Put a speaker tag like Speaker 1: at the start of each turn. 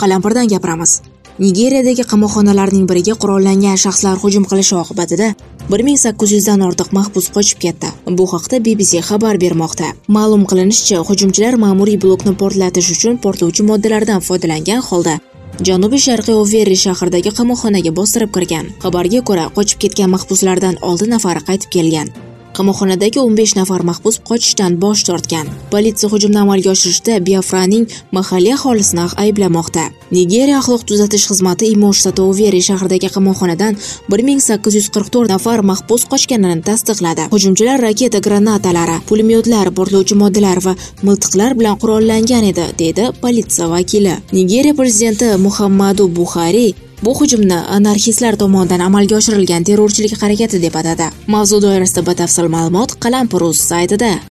Speaker 1: Qalampirdan gapiramiz. Nigeriyadagi qamoqxonalarning biriga qurollangan shaxslar hujum qilishi oqibatida 1800 dan ortiq mahbus qochib ketdi. Bu haqda BBC xabar bermoqda. Ma'lum qilinishicha, hujumchilar ma'muriy blokni portlatish uchun portlovchi moddalardan foydalangan holda janubi-sharqiy Overi shahridagi qamoqxonaga bostirib kirgan. Xabarga ko'ra, qochib ketgan mahbuslardan 6 nafari qaytib kelgan. Qamoqxonadagi 15 nafar mahbus qochishdan bosh tortgan. Politsiya hujumni amalga oshirishda Biafraning mahalliy aholisini ayblamoqda. Nigeriya axloq tuzatish xizmati Imo shtati Overi shahridagi qamoqxonadan 1844 nafar mahbus qochganini tasdiqladi. Hujumchilar raketa granatalari, pulemyotlar, portlovchi moddalar va miltiqlar bilan qurollangan edi, dedi politsiya vakili. Nigeriya prezidenti Muhammadu Buhari bu hujumni anarxistlar tomonidan amalga oshirilgan terrorchilik harakati deb atadi. Mavzu doirasida batafsil ma'lumot Qalampir.uz saytida.